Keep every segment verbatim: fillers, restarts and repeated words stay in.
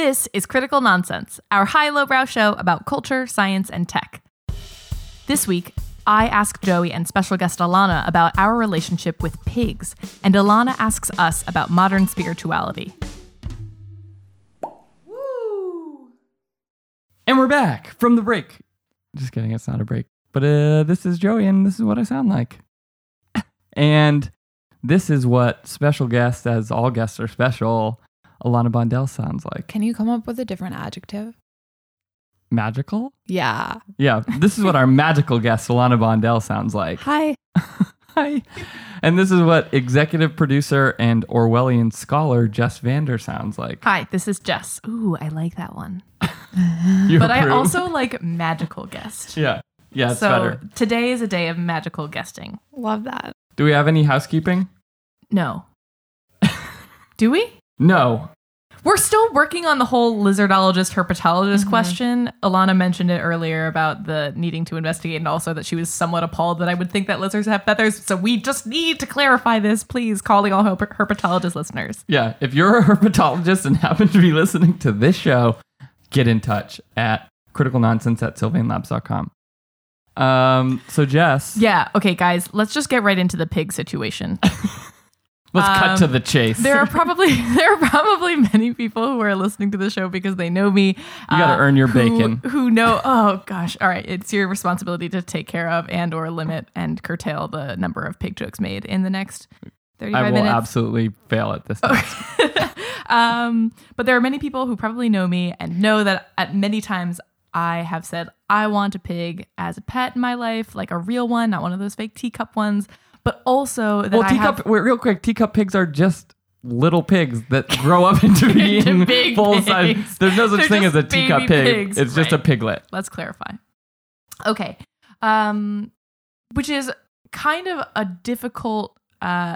This is Critical Nonsense, our high-lowbrow show about culture, science, and tech. This week, I ask Joey and special guest Alana about our relationship with pigs, and Alana asks us about modern spirituality. Woo! And we're back from the break. Just kidding, it's not a break. But uh, this is Joey, and this is what I sound like. And this is what special guest, as all guests are special, Alana Bondell sounds like. Can you come up with a different adjective? Magical? Yeah. Yeah, this is what our magical guest, Alana Bondell, sounds like. Hi. Hi. And this is what executive producer and Orwellian scholar Jess Vander sounds like. Hi, this is Jess. Ooh, I like that one. You but I approve? also like magical guest. Yeah. Yeah, it's so better. Today is a day of magical guesting. Love that. Do we have any housekeeping? No. Do we? No. We're still working on the whole lizardologist herpetologist Mm-hmm. question. Alana mentioned it earlier about the needing to investigate, and also that she was somewhat appalled that I would think that lizards have feathers. So we just need to clarify this, please, calling all herp- herpetologist listeners. Yeah, if you're a herpetologist and happen to be listening to this show, get in touch at criticalnonsense at sylvain labs dot com. Um, so Jess. Yeah, okay, guys, let's just get right into the pig situation. Let's Um, cut to the chase. There are probably there are probably many people who are listening to the show because they know me. You got to earn your who, bacon. Who know? Oh gosh! All right, it's your responsibility to take care of and or limit and curtail the number of pig jokes made in the next thirty-five I will minutes. absolutely fail at this time. um, but there are many people who probably know me and know that at many times I have said I want a pig as a pet in my life, like a real one, not one of those fake teacup ones. But also that Well, I teacup, have... wait, real quick, teacup pigs are just little pigs that grow up into being big full size. pigs. There's no such They're thing as just a teacup baby pig. pigs, It's just a right. piglet. Let's clarify. Okay. Um, which is kind of a difficult, uh,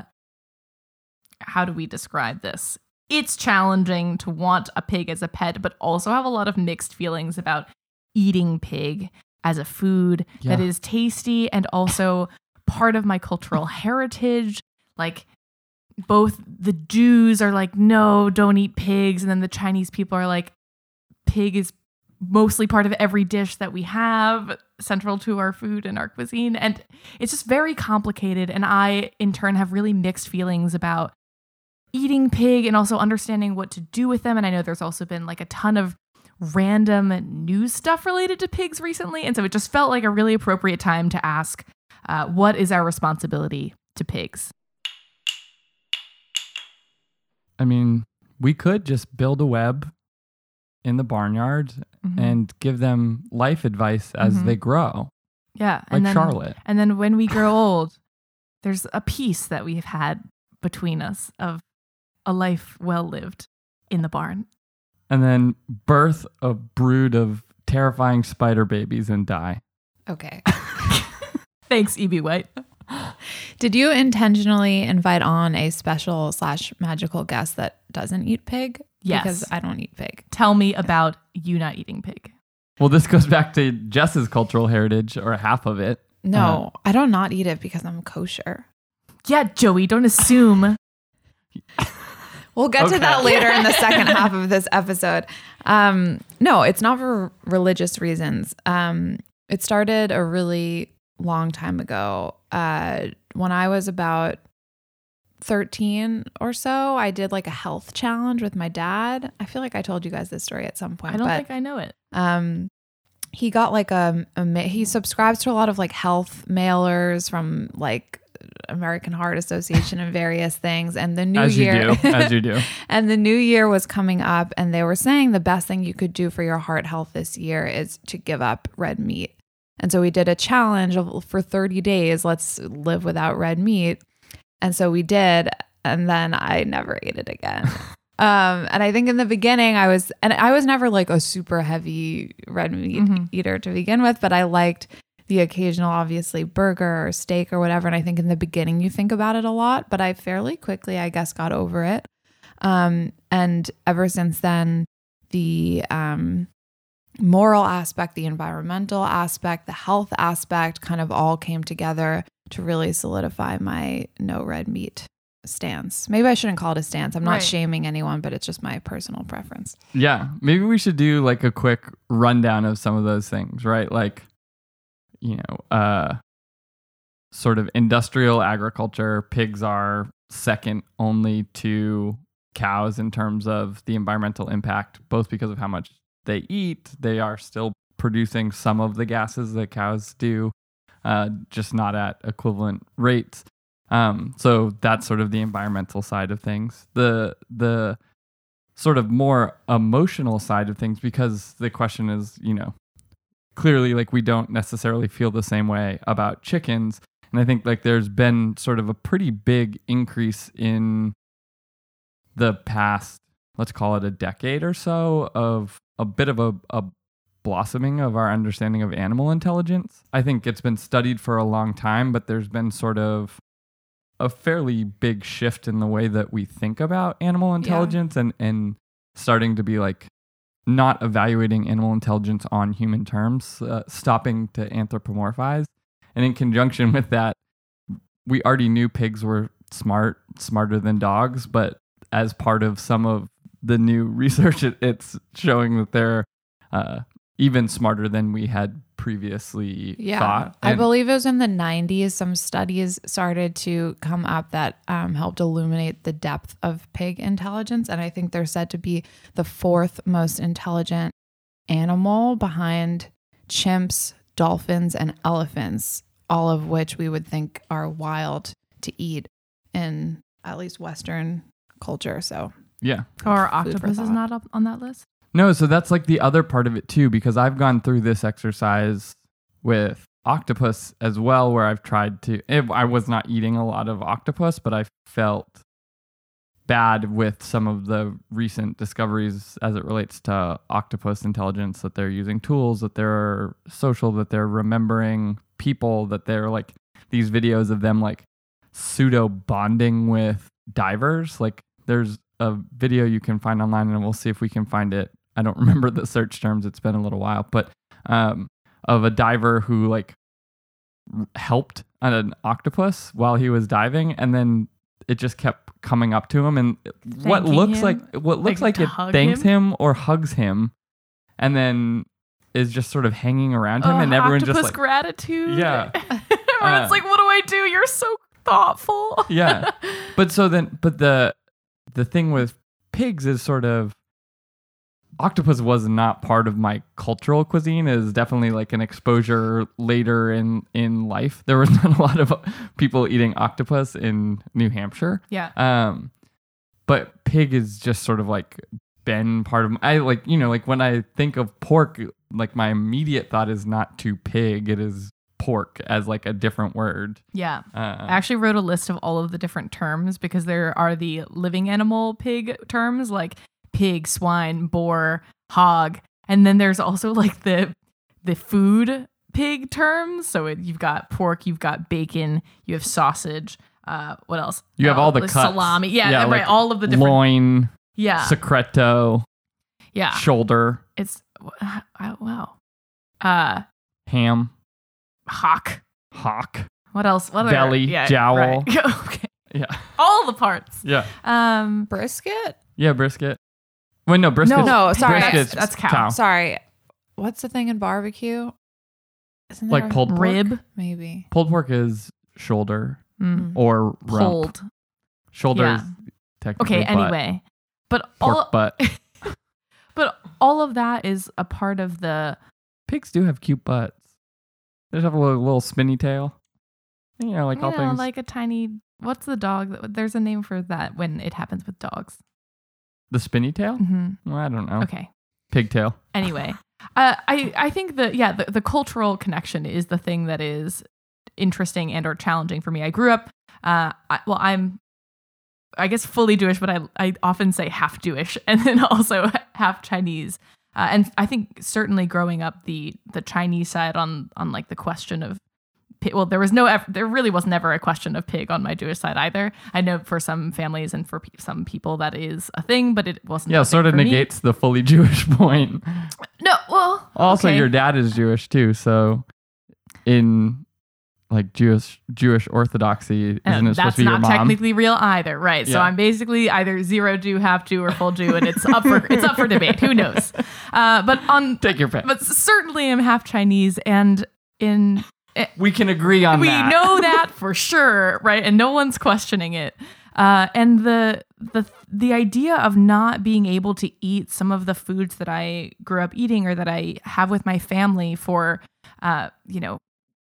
how do we describe this? It's challenging to want a pig as a pet, but also have a lot of mixed feelings about eating pig as a food Yeah. that is tasty and also part of my cultural heritage. Like, both the Jews are like, no, don't eat pigs. And then the Chinese people are like, pig is mostly part of every dish that we have, central to our food and our cuisine. And it's just very complicated. And I, in turn, have really mixed feelings about eating pig and also understanding what to do with them. And I know there's also been like a ton of random news stuff related to pigs recently. And so it just felt like a really appropriate time to ask, uh, what is our responsibility to pigs? I mean, we could just build a web in the barnyard Mm-hmm. and give them life advice as Mhm. they grow, Yeah. like And then, Charlotte. And then when we grow old, there's a peace that we've had between us of a life well lived in the barn. And then birth a brood of terrifying spider babies and die. Okay. Thanks, E B. White. Did you intentionally invite on a special slash magical guest that doesn't eat pig? Yes. Because I don't eat pig. Tell me about you not eating pig. Well, this goes back to Jess's cultural heritage, or half of it. No, I don't not eat it because I'm kosher. Yeah, Joey, don't assume. We'll get Okay. to that later in the second half of this episode. Um, no, it's not for religious reasons. Um, it started a really long time ago. Uh, when I was about thirteen or so, I did like a health challenge with my dad. I feel like I told you guys this story at some point. I don't but, think I know it. um, he got like a, a ma- he subscribes to a lot of like health mailers from like American Heart Association and various things. And the new As year, you do, as you do. and the new year was coming up, and they were saying the best thing you could do for your heart health this year is to give up red meat. And so we did a challenge of for thirty days, let's live without red meat. And so we did, and then I never ate it again. Um, and I think in the beginning I was, and I was never like a super heavy red meat Mhm. eater to begin with, but I liked the occasional, obviously, burger or steak or whatever. And I think in the beginning you think about it a lot, but I fairly quickly, I guess, got over it. Um, and ever since then, the um, moral aspect, the environmental aspect, the health aspect kind of all came together to really solidify my no red meat stance. Maybe I shouldn't call it a stance. I'm not Right. shaming anyone, but it's just my personal preference. Yeah, maybe we should do like a quick rundown of some of those things, right? Like, you know, uh, sort of industrial agriculture, pigs are second only to cows in terms of the environmental impact, both because of how much they eat. They are still producing some of the gases that cows do, uh, just not at equivalent rates. Um, so that's sort of the environmental side of things. The the sort of more emotional side of things, because the question is, you know, clearly like we don't necessarily feel the same way about chickens. And I think like there's been sort of a pretty big increase in the past, let's call it a decade or so, of a bit of a, a blossoming of our understanding of animal intelligence. I think it's been studied for a long time, but there's been sort of a fairly big shift in the way that we think about animal intelligence, and, and starting to be like not evaluating animal intelligence on human terms, uh, stopping to anthropomorphize. And in conjunction with that, we already knew pigs were smart, smarter than dogs, but as part of some of the new research, it, it's showing that they're uh, even smarter than we had previously Yeah. thought. I And- believe it was in the nineties. Some studies started to come up that um, helped illuminate the depth of pig intelligence. And I think they're said to be the fourth most intelligent animal behind chimps, dolphins, and elephants, all of which we would think are wild to eat in at least Western culture. So yeah. Or Food for octopus is thought. not up on that list. No, so that's like the other part of it too, because I've gone through this exercise with octopus as well, where I've tried to, if I was not eating a lot of octopus, but I felt bad with some of the recent discoveries as it relates to octopus intelligence, that they're using tools, that they're social, that they're remembering people, that they're like these videos of them like pseudo bonding with divers. Like there's a video you can find online, and we'll see if we can find it. I don't remember the search terms. It's been a little while, but um, of a diver who like r- helped an octopus while he was diving, and then it just kept coming up to him, and what Thanking looks him? like what looks Like, like, to it hug thanks him? him or hugs him, and then is just sort of hanging around him, Oh, and everyone's just octopus like, gratitude. Yeah. Everyone's Uh, like, what do I do? You're so thoughtful. yeah. But so then, but the the thing with pigs is sort of, octopus was not part of my cultural cuisine. It is definitely like an exposure later in in life. There was not a lot of people eating octopus in New Hampshire. Yeah. Um, but pig is just sort of like been part of my, I like, you know, like when I think of pork, like my immediate thought is not to pig, it is pork as like a different word. Yeah. Uh, I actually wrote a list of all of the different terms, because there are the living animal pig terms like pig, swine, boar, hog. And then there's also like the the food pig terms. So it, you've got pork, you've got bacon, you have sausage. Uh, what else? You have Uh, all the like cuts. salami. Yeah, Yeah, right. like all of the different. loin, Yeah. secreto, yeah. shoulder, It's uh, wow. Uh, ham, hock. hock. What else? What other- Belly, yeah, jowl. right. Okay. Yeah. All the parts. Yeah. Um. brisket? Yeah, brisket. Wait, no, brisket. No, sorry. Brisket's That's- that's cow. Sorry. What's the thing in barbecue? Isn't Like there- pulled pork? Rib. Maybe. Pulled pork is shoulder Mm. or rump. Pulled. Shoulder Yeah. is technically Okay. butt. Anyway, but Pork all butt. but all of that is a part of the. Pigs do have cute butts. They just have a little, little spinny tail. You know, like you all know, things. like a tiny. What's the dog? That, there's a name for that when it happens with dogs. the spinny tail? hmm Well, I don't know. Okay. Pigtail. Anyway, uh, I I think that yeah, the, the cultural connection is the thing that is interesting and or challenging for me. I grew up. Uh, I, well, I'm. I guess fully Jewish, but I I often say half Jewish and then also half Chinese. Uh, and I think certainly growing up, the the Chinese side on on like the question of pig, well, there was no eff- there really was never a question of pig on my Jewish side either. I know for some families and for pe- some people that is a thing, but it wasn't. Yeah, a thing sort of for me. negates the fully Jewish point. No, well, Also, okay. your dad is Jewish too, so in like Jewish Jewish orthodoxy. Isn't And it supposed that's to be your not mom? technically real either, right? So Yeah. I'm basically either zero Jew, half Jew, or full Jew, and it's up for it's up for debate. Who knows? Uh, but on Take your pick. but certainly I'm half Chinese, and in We can agree on we that. know that for sure, right? And no one's questioning it. Uh, and the the the idea of not being able to eat some of the foods that I grew up eating or that I have with my family for, uh, you know,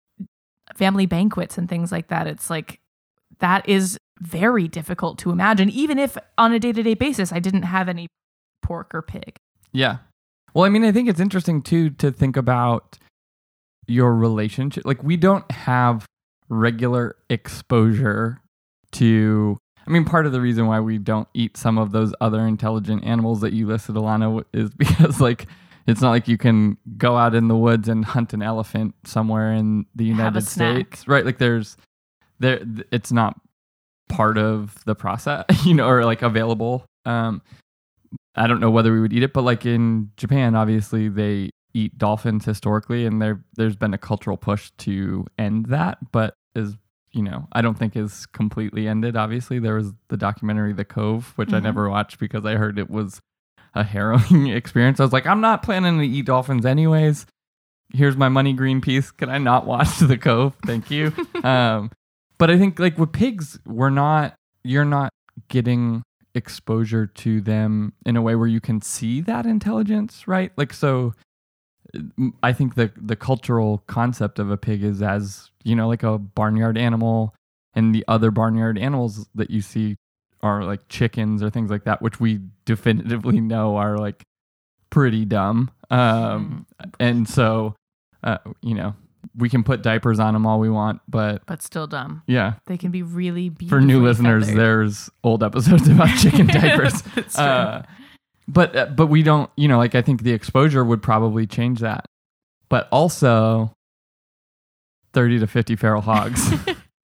family banquets and things like that. It's like that is very difficult to imagine, even if on a day to day basis I didn't have any pork or pig. Yeah. Well, I mean, I think it's interesting too to think about your relationship. Like, we don't have regular exposure to. I mean, part of the reason why we don't eat some of those other intelligent animals that you listed, Alana, is because like it's not like you can go out in the woods and hunt an elephant somewhere in the Have a United snack. States, right? Like, there's there, it's not part of the process, you know, or like available. Um, I don't know whether we would eat it, but like in Japan, obviously they eat dolphins historically, and there there's been a cultural push to end that, but is you know, I don't think is completely ended. Obviously, there was the documentary The Cove, which I Mhm. never watched because I heard it was a harrowing experience. I was like, I'm not planning to eat dolphins anyways. Here's my money, Greenpeace. Can I not watch The Cove? Thank you. um, but I think like with pigs, we're not, you're not getting exposure to them in a way where you can see that intelligence, right? Like, so m- I think the the cultural concept of a pig is as, you know, like a barnyard animal, and the other barnyard animals that you see are like chickens or things like that, which we definitively know are like pretty dumb. Um, and so, uh, you know, we can put diapers on them all we want, but But still dumb. yeah, They can be really beautiful. for new listeners, there's old episodes about chicken diapers. That's true. Uh, but uh, but we don't, you know, like I think the exposure would probably change that. But also thirty to fifty feral hogs.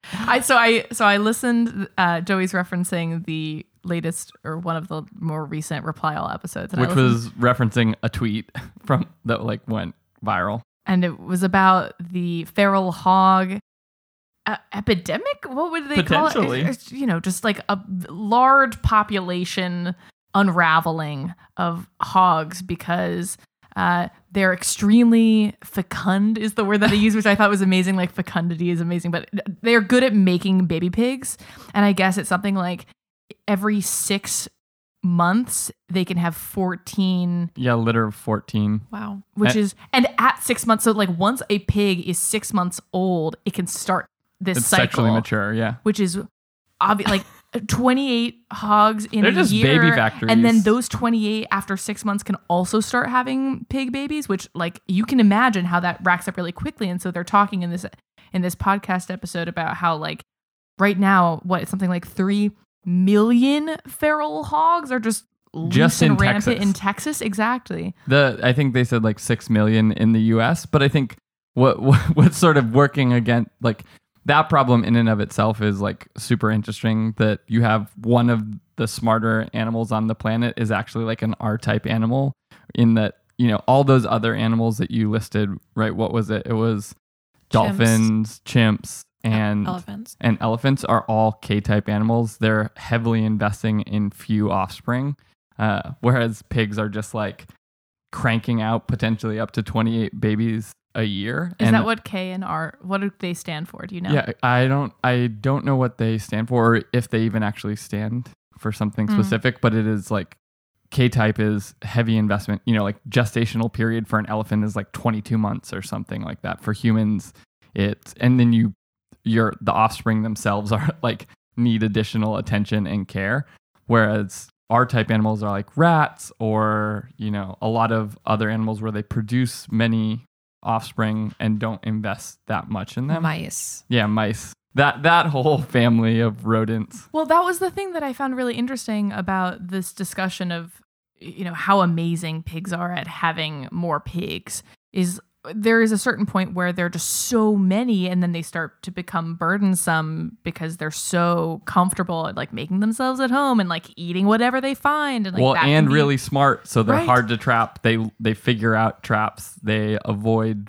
I so I so I listened. Uh, Joey's referencing the latest or one of the more recent Reply All episodes, and I which listened- was referencing a tweet from that like went viral. and it was about the feral hog uh, epidemic. What would they call it? Potentially. It's- it's, you know, just like a large population unraveling of hogs because uh, they're extremely fecund is the word that they use, which I thought was amazing. Like fecundity is amazing, but they're good at making baby pigs. And I guess it's something like every six months they can have fourteen, Yeah, litter of fourteen. Wow. which And- is, and at six months. So like once a pig is six months old, it can start this It's cycle, sexually mature. Yeah, which is obvious. Like twenty-eight hogs in they're a just year, baby factories. and then those twenty-eight after six months can also start having pig babies, which like you can imagine how that racks up really quickly. And so they're talking in this in this podcast episode about how like right now, what it's something like three million feral hogs are just loose Just in and rampant Texas. in Texas. Exactly. the I think they said like six million in the U S, but I think what, what what's sort of working against like that problem in and of itself is like super interesting that you have one of the smarter animals on the planet is actually like an R-type animal, in that, you know, all those other animals that you listed, right? What was it? It was dolphins, chimps, and Elephants. and elephants are all K-type animals. They're heavily investing in few offspring, uh, whereas pigs are just like cranking out potentially up to twenty-eight babies a year. Is And that what K and R? What do they stand for? Do you know? Yeah, I don't I don't know what they stand for, or if they even actually stand for something Mm. specific, but it is like K-type is heavy investment. You know, like gestational period for an elephant is like twenty-two months or something like that. For humans, it's and then you your the offspring themselves are like need additional attention and care, whereas R-type animals are like rats or, you know, a lot of other animals where they produce many offspring and don't invest that much in them. Mice. Yeah, mice. That that whole family of rodents. Well, that was the thing that I found really interesting about this discussion of, you know, how amazing pigs are at having more pigs is there is a certain point where there are just so many and then they start to become burdensome because they're so comfortable at like making themselves at home and like eating whatever they find. And like Well, that can and be- really smart, so they're Right. hard to trap. They they figure out traps. They avoid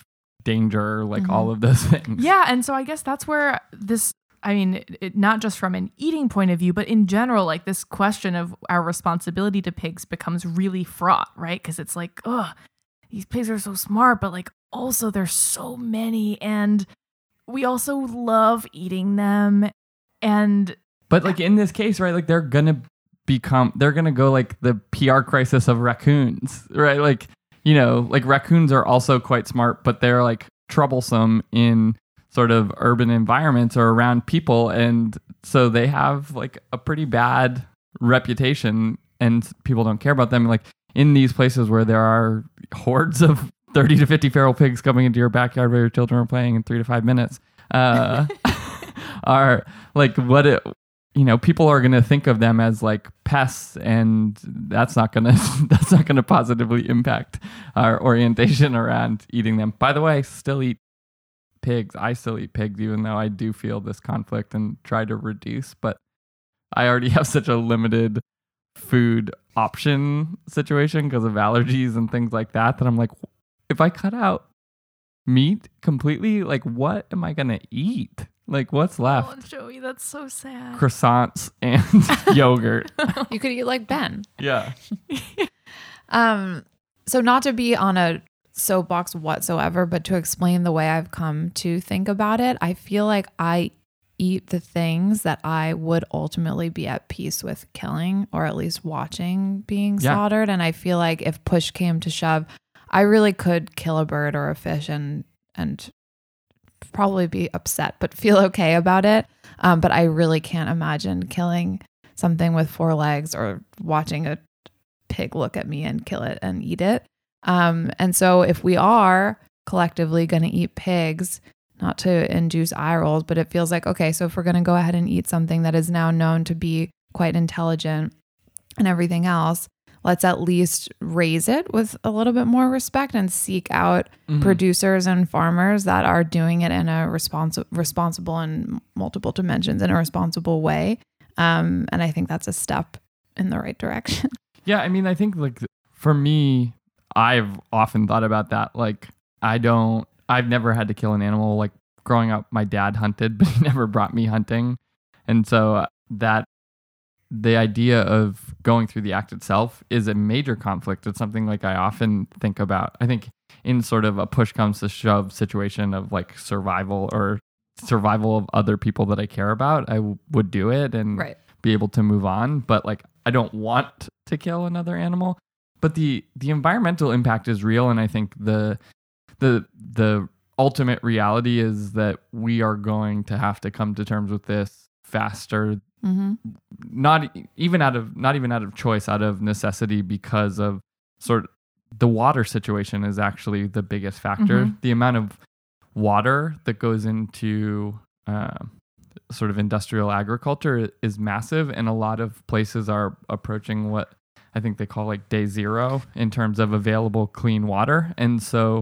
danger, like Mhm. all of those things. Yeah, and so I guess that's where this, I mean, it, it, not just from an eating point of view, but in general, like this question of our responsibility to pigs becomes really fraught, right? Because it's like, ugh, these pigs are so smart, but like also there's so many, and we also love eating them. And But like in this case, right, like they're gonna become, they're gonna go like the P R crisis of raccoons, right? Like, you know, like raccoons are also quite smart, but they're like troublesome in sort of urban environments or around people. And so they have like a pretty bad reputation and people don't care about them. Like in these places where there are hordes of thirty to fifty feral pigs coming into your backyard where your children are playing in three to five minutes, uh, are like what it, you know, people are going to think of them as like pests, and that's not going to, that's not going to positively impact our orientation around eating them. By the way, still eat pigs. I still eat pigs, even though I do feel this conflict and try to reduce, but I already have such a limited food option situation because of allergies and things like that, that I'm like, if I cut out meat completely, like what am I going to eat? Like what's left? oh, Joey, that's so sad. Croissants and yogurt. You could eat like Ben. Yeah. Um, so not to be on a soapbox whatsoever, but to explain the way I've come to think about it, I feel like I eat the things that I would ultimately be at peace with killing, or at least watching being Yeah. slaughtered. And I feel like if push came to shove, I really could kill a bird or a fish and and probably be upset, but feel okay about it. Um, but I really can't imagine killing something with four legs or watching a pig look at me and kill it and eat it. Um, and so if we are collectively going to eat pigs, not to induce eye rolls, but it feels like, okay, so if we're going to go ahead and eat something that is now known to be quite intelligent and everything else, let's at least raise it with a little bit more respect and seek out Mhm. producers and farmers that are doing it in a responsible, responsible in multiple dimensions, in a responsible way. Um, and I think that's a step in the right direction. Yeah, I mean, I think like for me, I've often thought about that. Like, I don't, I've never had to kill an animal. Like growing up, my dad hunted, but he never brought me hunting. And so uh, that the idea of going through the act itself is a major conflict. It's something like I often think about. I think in sort of a push comes to shove situation of like survival or survival of other people that I care about, I w- would do it and Right. be able to move on. But like, I don't want to kill another animal. But the the environmental impact is real, and I think the the the ultimate reality is that we are going to have to come to terms with this faster. Mm-hmm. Not even out of not even out of choice, out of necessity, because of sort of the water situation is actually the biggest factor. Mhm. The amount of water that goes into uh, sort of industrial agriculture is massive, and a lot of places are approaching what I think they call like day zero in terms of available clean water. And so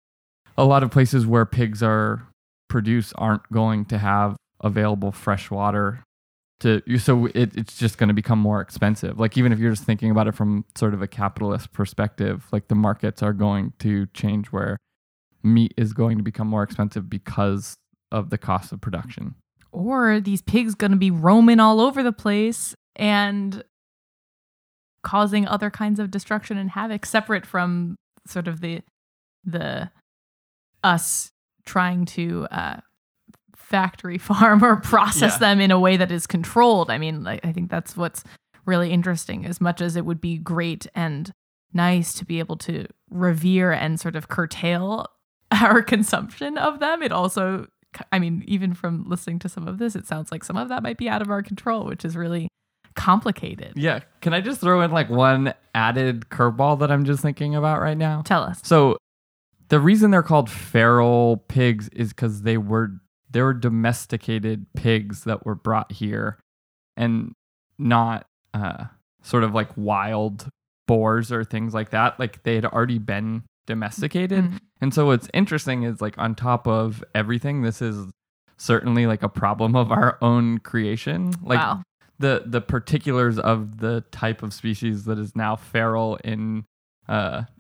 a lot of places where pigs are produced aren't going to have available fresh water to you. So it, it's just going to become more expensive. Like even if you're just thinking about it from sort of a capitalist perspective, like the markets are going to change where meat is going to become more expensive because of the cost of production. Or these pigs going to be roaming all over the place and causing other kinds of destruction and havoc, separate from sort of the the us trying to uh, factory farm or process Yeah. them in a way that is controlled. I mean, like, I think that's what's really interesting. As much as it would be great and nice to be able to revere and sort of curtail our consumption of them, it also, I mean, even from listening to some of this, it sounds like some of that might be out of our control, which is really complicated. Yeah. Can I just throw in like one added curveball that I'm just thinking about right now? Tell us. So the reason they're called feral pigs is because they were they were domesticated pigs that were brought here, and not uh, sort of like wild boars or things like that. Like they had already been domesticated. Mm. And so what's interesting is like on top of everything, this is certainly like a problem of our own creation. Like Wow. the the particulars of the type of species that is now feral in uh,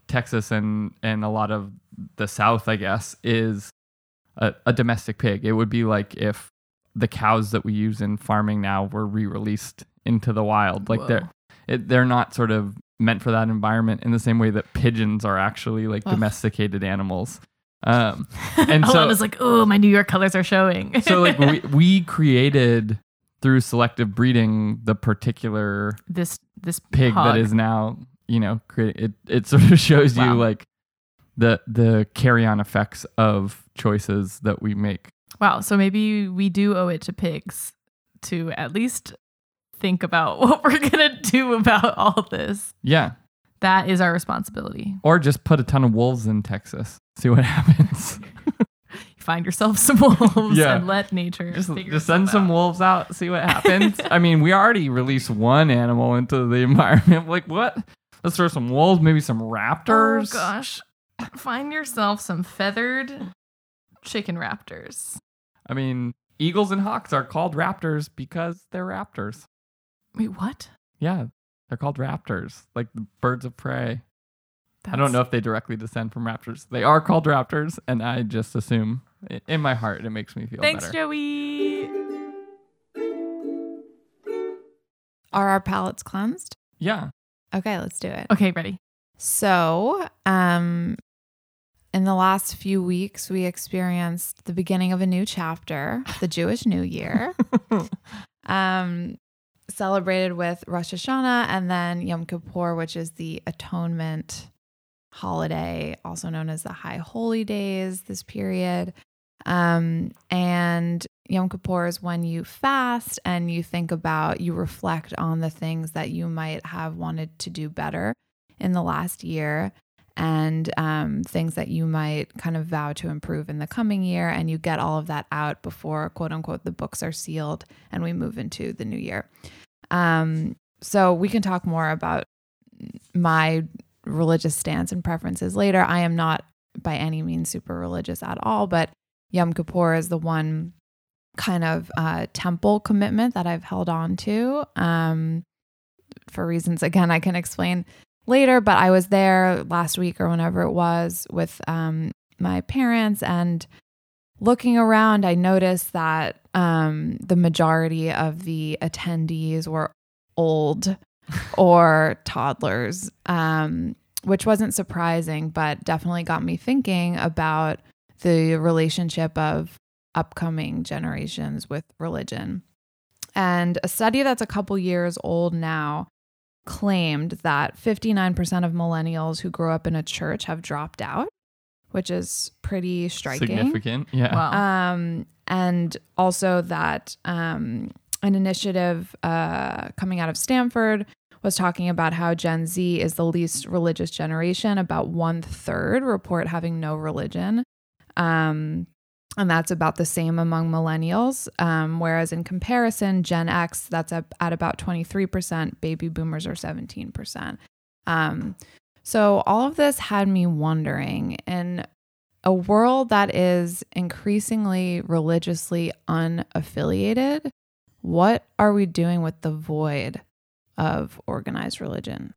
Texas and, and a lot of the South, I guess, is a, a domestic pig. It would be like if the cows that we use in farming now were re-released into the wild. Like Whoa. they're it, they're not sort of meant for that environment in the same way that pigeons are actually like Ugh. domesticated animals. Um, and so Alana's like, oh, my New York colors are showing. so like we, we created through selective breeding the particular this this pig hog. that is now, you know, create, it it sort of shows Wow. you like the the carry-on effects of choices that we make. Wow. So maybe we do owe it to pigs to at least think about what we're gonna do about all this. Yeah. That is our responsibility. Or just put a ton of wolves in Texas. See what happens. Find yourself some wolves Yeah. and let nature just figure just send itself some out. wolves out, see what happens. I mean, we already released one animal into the environment. Like, what? Let's throw some wolves, maybe some raptors. Oh gosh. Find yourself some feathered chicken raptors. I mean, eagles and hawks are called raptors because they're raptors. Wait, what? Yeah, they're called raptors, like the birds of prey. I don't That's- know if they directly descend from raptors. They are called raptors, and I just assume i- in my heart it makes me feel Thanks, better. Joey. Are our palates cleansed? Yeah. Okay, let's do it. Okay, ready. So, um, in the last few weeks, we experienced the beginning of a new chapter, the Jewish New Year, um, celebrated with Rosh Hashanah and then Yom Kippur, which is the atonement holiday, also known as the High Holy Days, this period. Um, and Yom Kippur is when you fast and you think about, you reflect on the things that you might have wanted to do better in the last year and um, things that you might kind of vow to improve in the coming year. And you get all of that out before, quote unquote, the books are sealed and we move into the new year. Um, so we can talk more about my religious stance and preferences later. I am not by any means super religious at all, but Yom Kippur is the one kind of uh, temple commitment that I've held on to um, for reasons, again, I can explain later, but I was there last week or whenever it was with um, my parents, and looking around, I noticed that um, the majority of the attendees were old or toddlers, um, which wasn't surprising, but definitely got me thinking about the relationship of upcoming generations with religion. And a study that's a couple years old now claimed that fifty-nine percent of millennials who grew up in a church have dropped out, which is pretty striking. Significant. Yeah. Wow. Um, and also that um, an initiative uh, coming out of Stanford was talking about how Gen Z is the least religious generation. About one third report having no religion. Um, and that's about the same among millennials. Um, whereas in comparison, Gen X, that's at, at about twenty-three percent. Baby boomers are seventeen percent. Um, so all of this had me wondering, in a world that is increasingly religiously unaffiliated, what are we doing with the void of organized religion?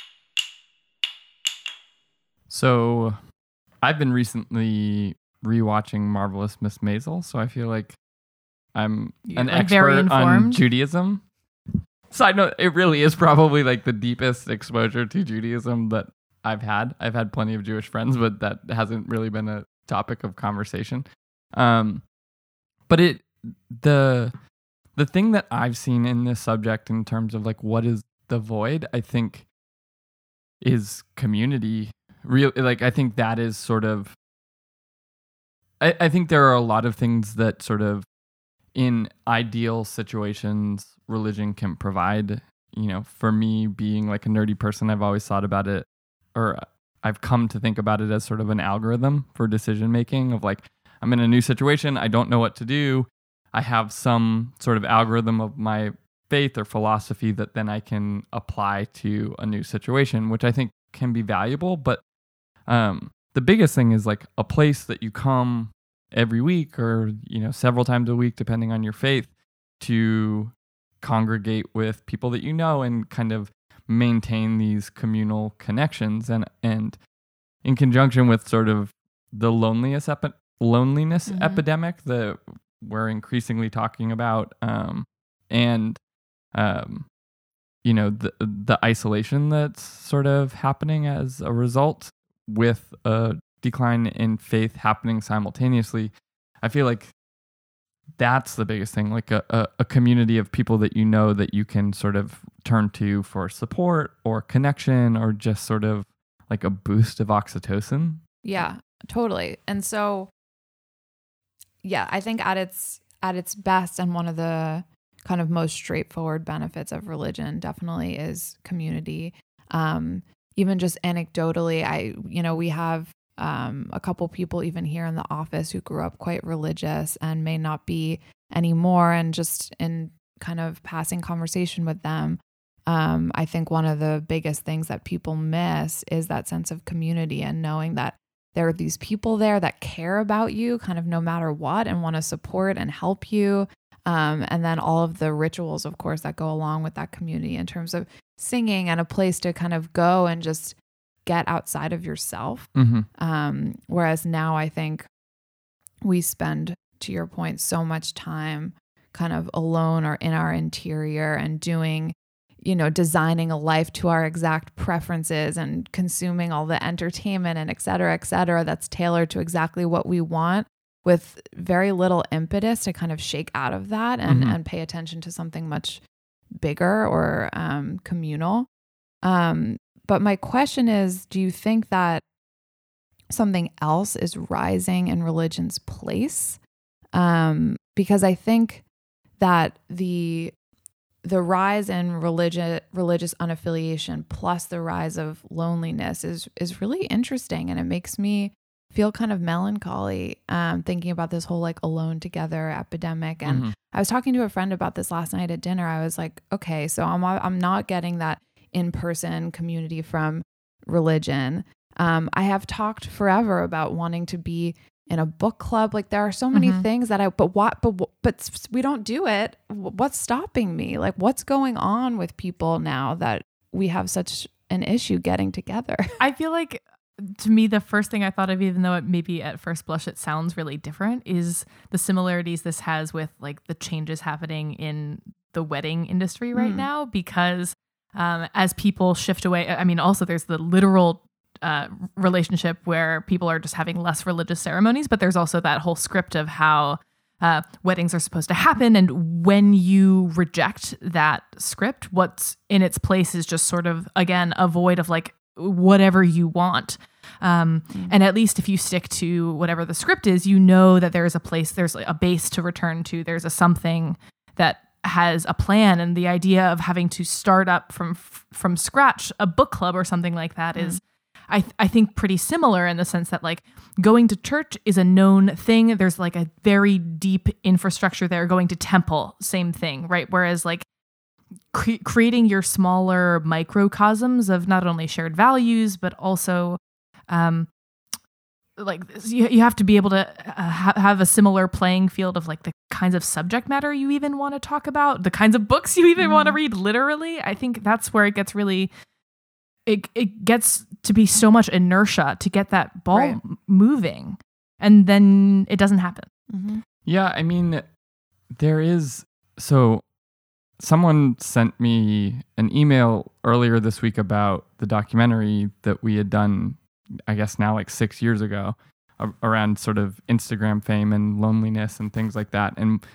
So I've been recently rewatching Marvelous Miss Maisel, so I feel like I'm You're, an like, expert very on informed. Judaism. Side note, it really is probably like the deepest exposure to Judaism that I've had. I've had plenty of Jewish friends, but that hasn't really been a topic of conversation. Um, but it the the thing that I've seen in this subject in terms of like what is the void, I think, is community. Real, like I think that is sort of. I, I think there are a lot of things that sort of, in ideal situations, religion can provide. You know, for me, being like a nerdy person, I've always thought about it, or I've come to think about it as sort of an algorithm for decision making of like, I'm in a new situation, I don't know what to do. I have some sort of algorithm of my faith or philosophy that then I can apply to a new situation, which I think can be valuable. But um, the biggest thing is like a place that you come every week or, you know, several times a week, depending on your faith, to congregate with people that you know and kind of maintain these communal connections. And, and in conjunction with sort of the loneliness epi- loneliness Mhm. epidemic that we're increasingly talking about, um, and um, you know, the the isolation that's sort of happening as a result, with a decline in faith happening simultaneously. I feel like that's the biggest thing, like a, a, a community of people that you know that you can sort of turn to for support or connection, or just sort of like a boost of oxytocin. Yeah, totally. And so, yeah, I think at its at its best, and one of the kind of most straightforward benefits of religion definitely is community. Um, even just anecdotally, I, you know, we have um, a couple people even here in the office who grew up quite religious and may not be anymore. And just in kind of passing conversation with them, um, I think one of the biggest things that people miss is that sense of community, and knowing that there are these people there that care about you kind of no matter what, and want to support and help you. Um, and then all of the rituals, of course, that go along with that community in terms of singing and a place to kind of go and just get outside of yourself. Mm-hmm. Um, whereas now I think we spend, to your point, so much time kind of alone or in our interior and doing, you know, designing a life to our exact preferences and consuming all the entertainment and et cetera, et cetera, that's tailored to exactly what we want, with very little impetus to kind of shake out of that and, Mhm. and pay attention to something much bigger or um, communal. Um, but my question is, do you think that something else is rising in religion's place? Um, because I think that the the rise in religion, religious unaffiliation plus the rise of loneliness is is really interesting, and it makes me feel kind of melancholy um, thinking about this whole like alone together epidemic. And Mhm. I was talking to a friend about this last night at dinner. I was like, okay, so I'm I'm not getting that in-person community from religion. Um, I have talked forever about wanting to be in a book club. Like there are so many Mhm. things that I, but what, but, but we don't do it. What's stopping me? Like what's going on with people now that we have such an issue getting together? I feel like, to me, the first thing I thought of, even though it maybe at first blush it sounds really different, is the similarities this has with like the changes happening in the wedding industry right Mm. now. Because um, as people shift away, I mean, also there's the literal uh, relationship where people are just having less religious ceremonies, but there's also that whole script of how uh, weddings are supposed to happen. And when you reject that script, what's in its place is just sort of, again, a void of like, whatever you want. Um, Mm. and at least if you stick to whatever the script is, you know that there's a place, there's a base to return to. There's a something that has a plan. And the idea of having to start up from from scratch a book club or something like that Mm. is, I th- I think, pretty similar in the sense that like going to church is a known thing. There's like a very deep infrastructure there. Going to temple, same thing, right? Whereas like cre- creating your smaller microcosms of not only shared values, but also um, like you, you have to be able to uh, ha- have a similar playing field of like the kinds of subject matter you even want to talk about, the kinds of books you even Mhm. want to read literally. I think that's where it gets really, it, it gets to be so much inertia to get that ball Right. m- moving. And then it doesn't happen. Mm-hmm. Yeah, I mean, there is. So, someone sent me an email earlier this week about the documentary that we had done, I guess now like six years ago, a- around sort of Instagram fame and loneliness and things like that. And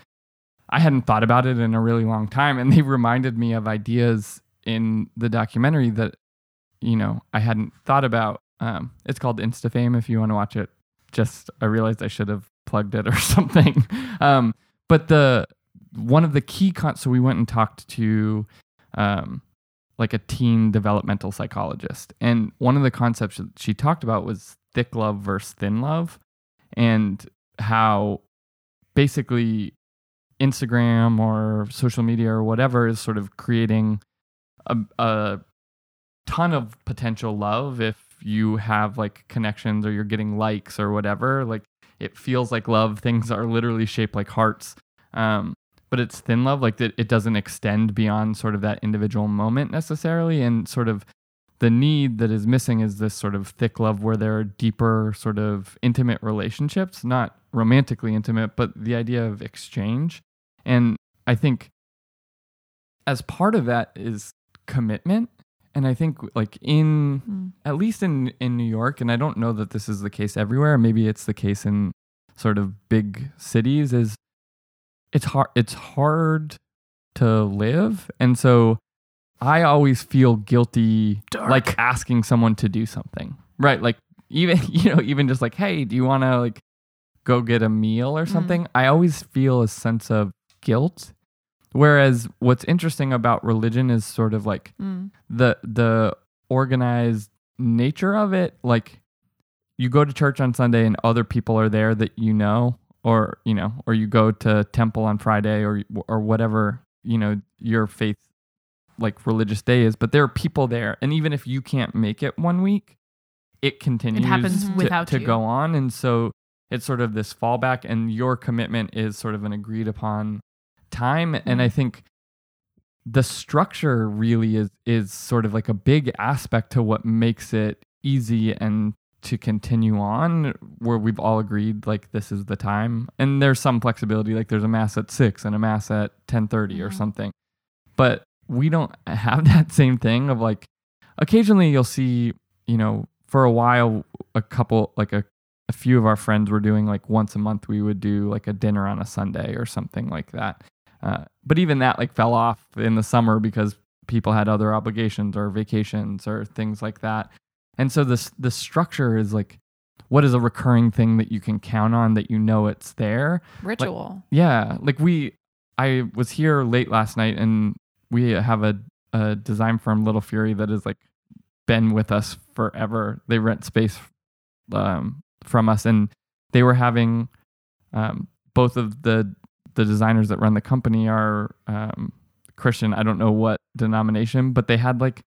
I hadn't thought about it in a really long time. And they reminded me of ideas in the documentary that, you know, I hadn't thought about. Um, it's called InstaFame if you want to watch it. Just, I realized I should have plugged it or something. Um, but the, one of the key, con- so we went and talked to um, like a teen developmental psychologist. And one of the concepts that she talked about was thick love versus thin love, and how basically Instagram or social media or whatever is sort of creating a, a ton of potential love if you have like connections or you're getting likes or whatever. Like it feels like love. Things are literally shaped like hearts. Um, but it's thin love, like that it doesn't extend beyond sort of that individual moment necessarily. And sort of the need that is missing is this sort of thick love where there are deeper sort of intimate relationships, not romantically intimate, but the idea of exchange. And I think as part of that is commitment. And I think like in, mm. at least in, in New York, and I don't know that this is the case everywhere, maybe it's the case in sort of big cities, is it's hard, it's hard to live. And so I always feel guilty, Dark. like asking someone to do something, right? Like even, you know, even just like, hey, do you want to like go get a meal or something? Mm. I always feel a sense of guilt. Whereas what's interesting about religion is sort of like mm. the the organized nature of it. Like you go to church on Sunday and other people are there that you know, or you know, or you go to temple on Friday, or or whatever, you know, your faith like religious day is. But there are people there, and even if you can't make it one week, it continues it happens to, without to you. go on, and so it's sort of this fallback, and your commitment is sort of an agreed upon time. Mm-hmm. And I think the structure really is is sort of like a big aspect to what makes it easy and to continue on, where we've all agreed like this is the time. And there's some flexibility, like there's a mass at six and a mass at ten thirty mm-hmm. or something. But we don't have that same thing of like occasionally you'll see, you know, for a while a couple like a a few of our friends were doing like once a month we would do like a dinner on a Sunday or something like that. Uh, but even that like fell off in the summer because people had other obligations or vacations or things like that. And so this the structure is like, what is a recurring thing that you can count on, that you know it's there? Ritual. Like, yeah. Like we, I was here late last night and we have a, a design firm, Little Fury, that has like been with us forever. They rent space um, from us, and they were having um, both of the the designers that run the company are um, Christian. I don't know what denomination, but they had like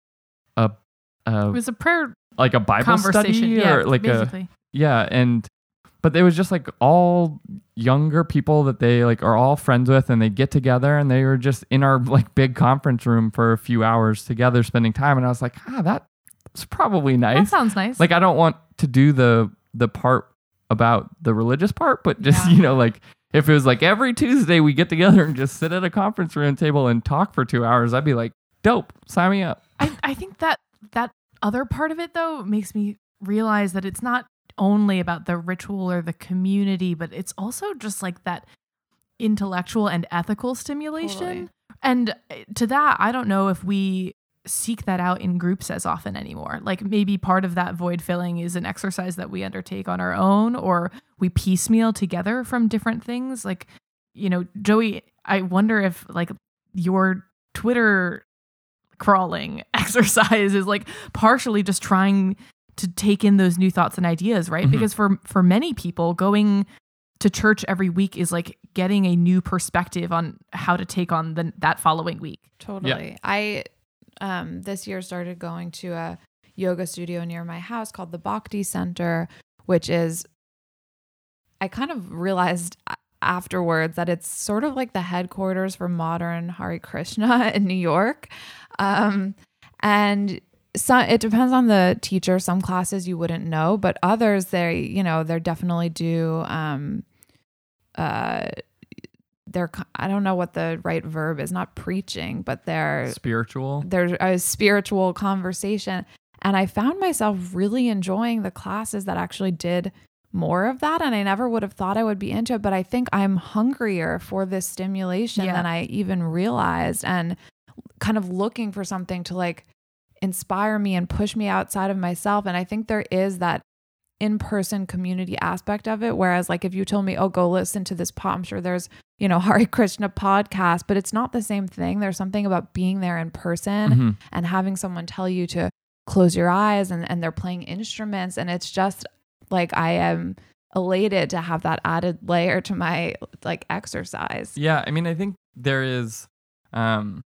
a, a it was a prayer like a Bible study yeah, or like basically. a yeah, and but it was just like all younger people that they like are all friends with, and they get together and they were just in our like big conference room for a few hours together spending time. And I was like, ah, that's probably nice. That sounds nice. Like I don't want to do the the part about the religious part, but just yeah. you know, like if it was like every Tuesday we get together and just sit at a conference room table and talk for two hours, I'd be like, dope, sign me up. I, I think that that other part of it though makes me realize that it's not only about the ritual or the community, but it's also just like that intellectual and ethical stimulation. Totally. And to that, I don't know if we seek that out in groups as often anymore. Like maybe part of that void filling is an exercise that we undertake on our own, or we piecemeal together from different things. Like, you know, Joey, I wonder if like your Twitter crawling exercise is like partially just trying to take in those new thoughts and ideas, right? Mm-hmm. Because for for many people, going to church every week is like getting a new perspective on how to take on the, that following week. Totally. Yeah. I um, this year started going to a yoga studio near my house called the Bhakti Center, which is, I kind of realized afterwards that it's sort of like the headquarters for modern Hare Krishna in New York. Um, and So it depends on the teacher. Some classes you wouldn't know, but others they, you know, they're definitely do. Um, uh, they're I don't know what the right verb is. Not preaching, but they're spiritual. There's a spiritual conversation, and I found myself really enjoying the classes that actually did more of that. And I never would have thought I would be into it, but I think I'm hungrier for this stimulation yeah. than I even realized, and kind of looking for something to like inspire me and push me outside of myself. And I think there is that in-person community aspect of it. Whereas like if you told me, oh, go listen to this pod, I'm sure there's, you know, Hare Krishna podcast, but it's not the same thing. There's something about being there in person mm-hmm. and having someone tell you to close your eyes, and, and they're playing instruments. And it's just like, I am elated to have that added layer to my like exercise. Yeah. I mean, I think there is, um,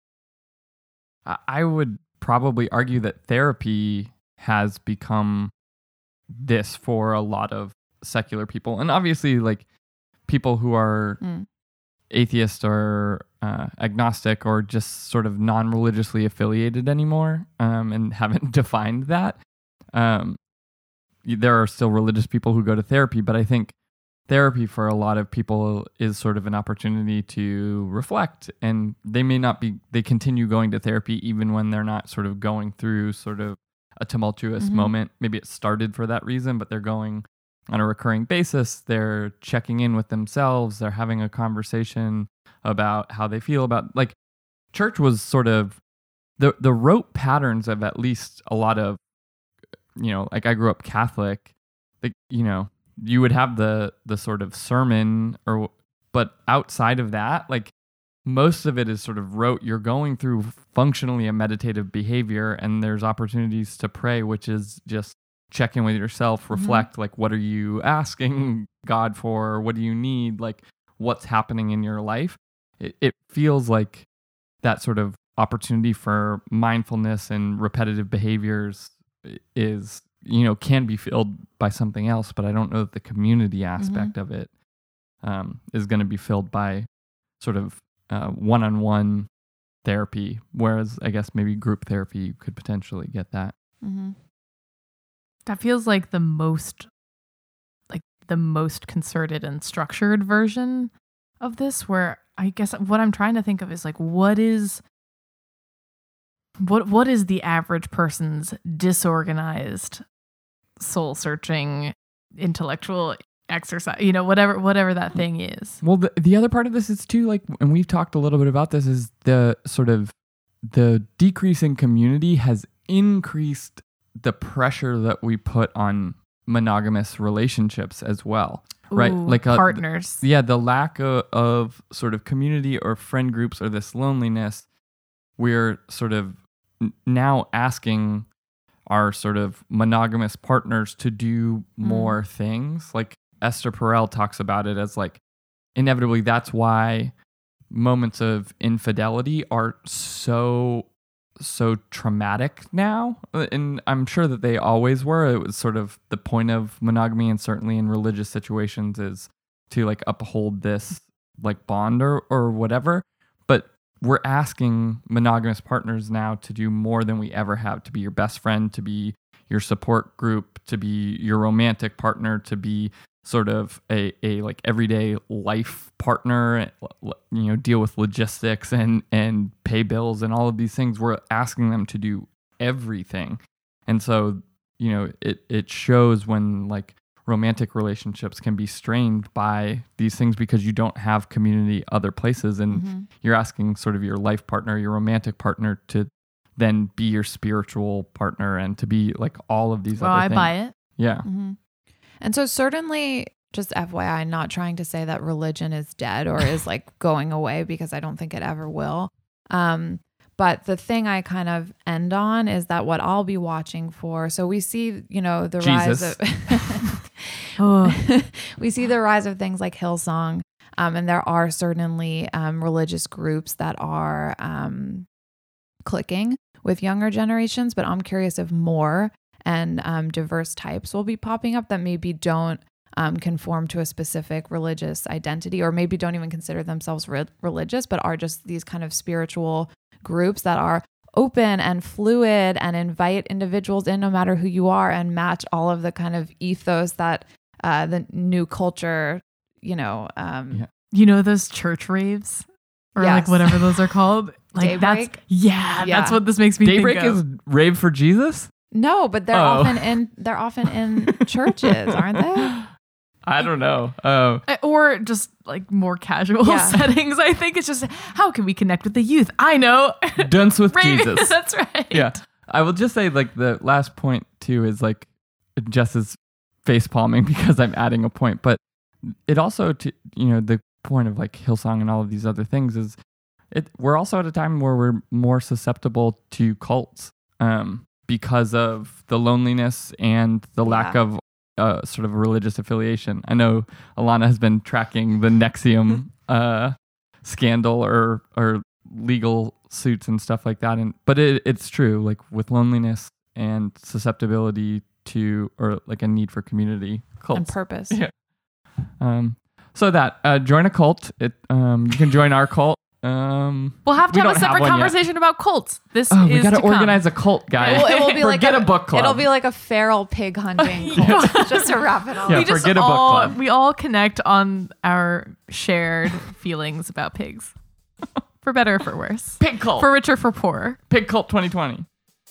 I would probably argue that therapy has become this for a lot of secular people. And obviously like people who are, mm. atheist or uh, agnostic or just sort of non-religiously affiliated anymore, um, and haven't defined that. Um, there are still religious people who go to therapy, but I think therapy for a lot of people is sort of an opportunity to reflect, and they may not be, they continue going to therapy even when they're not sort of going through sort of a tumultuous Mhm. moment. Maybe it started for that reason, but they're going on a recurring basis. They're checking in with themselves. They're having a conversation about how they feel about, like, church was sort of the, the rote patterns of at least a lot of, you know, like I grew up Catholic, like, you know, you would have the, the sort of sermon or, but outside of that, like most of it is sort of rote. You're going through functionally a meditative behavior, and there's opportunities to pray, which is just check in with yourself, reflect, like, what are you asking God for? What do you need? Like, what's happening in your life? It, it feels like that sort of opportunity for mindfulness and repetitive behaviors is, you know, can be filled by something else, but I don't know that the community aspect of it um, is going to be filled by sort of uh, one-on-one therapy, whereas I guess maybe group therapy you could potentially get that. Mm-hmm. That feels like the most, like the most concerted and structured version of this, where I guess what I'm trying to think of is like, what is, what what is the average person's disorganized, soul searching, intellectual exercise, you know, whatever whatever that thing is. Well, the, the other part of this is too, like, and we've talked a little bit about this, is the sort of the decrease in community has increased the pressure that we put on monogamous relationships as well, right? Ooh, Like a, partners. yeah, the lack of, of sort of community or friend groups or this loneliness, we're sort of n- now asking our sort of monogamous partners to do more mm. things. Like Esther Perel talks about it as like, inevitably, that's why moments of infidelity are so, so traumatic now. And I'm sure that they always were. It was sort of the point of monogamy, and certainly in religious situations, is to like uphold this like bond or, or whatever. But we're asking monogamous partners now to do more than we ever have, to be your best friend, to be your support group, to be your romantic partner, to be sort of a, a like everyday life partner, you know, deal with logistics and, and pay bills and all of these things. We're asking them to do everything. And so, you know, it, it shows when like romantic relationships can be strained by these things because you don't have community other places, and mm-hmm. you're asking sort of your life partner, your romantic partner, to then be your spiritual partner and to be like all of these well, other I things. buy it. Yeah. Mm-hmm. And so certainly, just F Y I, not trying to say that religion is dead or is like going away, because I don't think it ever will. Um, But the thing I kind of end on is that what I'll be watching for. So we see, you know, the Jesus. rise of oh. we see the rise of things like Hillsong, um, and there are certainly um, religious groups that are um, clicking with younger generations. But I'm curious if more and um, diverse types will be popping up that maybe don't um, conform to a specific religious identity, or maybe don't even consider themselves re- religious, but are just these kind of spiritual groups that are open and fluid and invite individuals in no matter who you are, and match all of the kind of ethos that uh, the new culture, you know, um, yeah. you know, those church raves or Yes. like whatever those are called. Like Daybreak? that's yeah, Yeah. that's what this makes me Daybreak think of. is rave for Jesus? no, but they're Oh. often in they're often in churches, aren't they? I don't know. Oh, Uh, Or just like more casual Yeah. settings. I think it's just, how can we connect with the youth? I know. Dunce with Rave- Jesus. That's right. Yeah. I will just say, like, the last point too is like Jess is face palming because I'm adding a point, but it also, to, you know, the point of like Hillsong and all of these other things is it. We're also at a time where we're more susceptible to cults um, because of the loneliness and the lack Yeah. of uh, sort of religious affiliation. I know Alana has been tracking the Nexium uh, scandal or or legal suits and stuff like that, and but it, it's true, like with loneliness and susceptibility to, or like a need for community, cults And purpose. Yeah. Um, So that uh, join a cult. It um, you can join our cult. Um, We'll have to we have a don't have separate one yet. conversation about cults. This oh, is we got to to come. organize a cult, guys. It will, it will be like Forget a, a book club. It'll be like a feral pig hunting cult, just to wrap it all Yeah, we up. just forget a book all club. we all connect on our shared feelings about pigs, for better or for worse, Pig cult. for richer for poorer. Pig cult twenty twenty.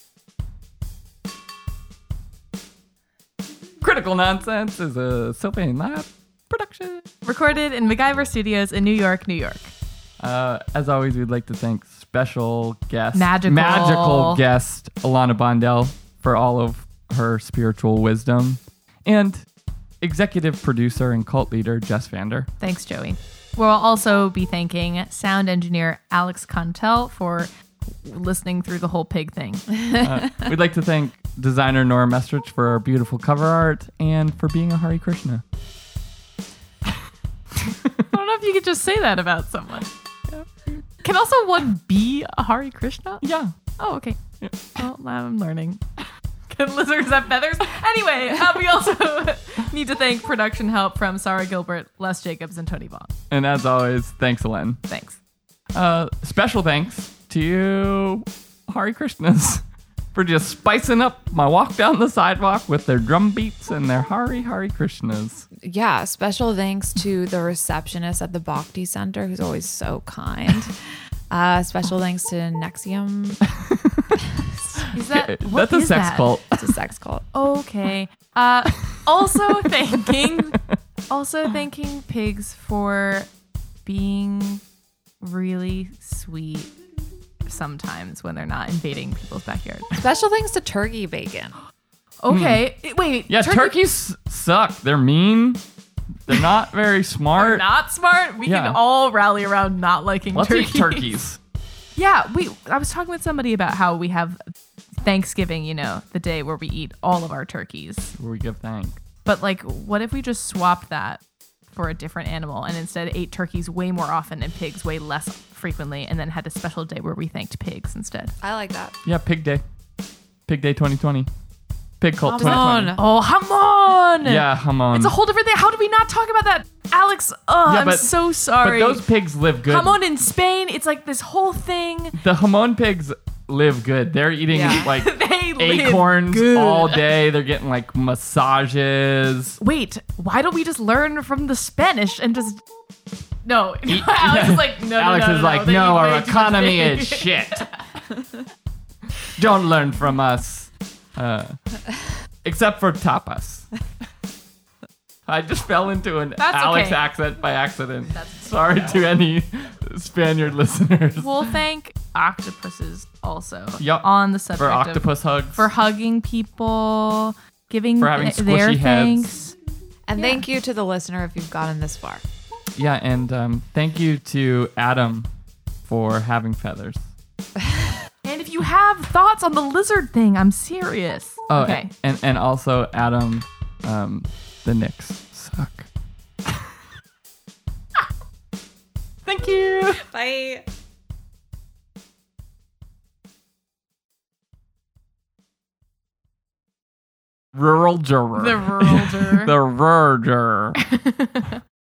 Critical Nonsense is a Sylvain Lab production. Recorded in MacGyver Studios in New York, New York. Uh, as always, we'd like to thank special guest, Magical. magical guest Alana Bondell for all of her spiritual wisdom, and executive producer and cult leader Jess Vander. Thanks, Joey. We'll also be thanking sound engineer Alex Contel for listening through the whole pig thing. Uh, we'd like to thank designer Nora Mestrich for our beautiful cover art and for being a Hare Krishna. I don't know if you could just say that about someone. Can also one be a Hare Krishna? Yeah. Oh, okay. Yeah. Well, now I'm learning. Can lizards have feathers? Anyway, uh, we also need to thank production help from Sarah Gilbert, Les Jacobs, and Tony Vaughn. And as always, thanks, Len. Thanks. Uh, special thanks to you, Hare Krishnas, for just spicing up my walk down the sidewalk with their drum beats and their Hare Hare Krishnas. Yeah, special thanks to the receptionist at the Bhakti Center, who's always so kind. Uh, special thanks to Nexium. Is that Okay, what That's a is sex that? cult. It's a sex cult. Okay. Uh, also thanking, also thanking pigs for being really sweet sometimes when they're not invading people's backyard. Special thanks to turkey bacon. Okay. Wait. Yeah, turkey- turkeys suck. They're mean. They're not very smart. Not smart. We Yeah. can all rally around not liking Let's turkeys. eat turkeys. Yeah, we. I was talking with somebody about how we have Thanksgiving, you know, the day where we eat all of our turkeys. Where we give thanks. But like, what if we just swapped that for a different animal and instead ate turkeys way more often and pigs way less frequently, and then had a special day where we thanked pigs instead? I like that. Yeah, Pig Day. Pig Day twenty twenty. Pig Cult Hamon. twenty twenty. Oh, Hamon! Yeah, Hamon. It's a whole different thing. How did we not talk about that? Alex, oh, Yeah, I'm but- so But sorry. those pigs live good. Hamon in Spain, it's like this whole thing. The Hamon pigs live good. They're eating Yeah. like They live acorns good. all day. They're getting like massages. Wait, why don't we just learn from the Spanish and just no? Eat- Alex is like, no, no, Alex no, is no, like, they no, eat our way too much economy pig." is shit. Don't learn from us. Uh, except for tapas. I just fell into an That's Alex okay. accent by accident. That's- Sorry to any Spaniard listeners. We'll thank octopuses also Yup. on the subject For of octopus hugs. for hugging people, giving For having th- their squishy heads. thanks. And Yeah. thank you to the listener if you've gotten this far. Yeah, and um, thank you to Adam for having feathers. And if you have thoughts on the lizard thing, I'm serious. Oh, okay. and and also Adam, um, the Knicks suck. Thank you. Bye. Rural juror. The rural juror. The rural juror.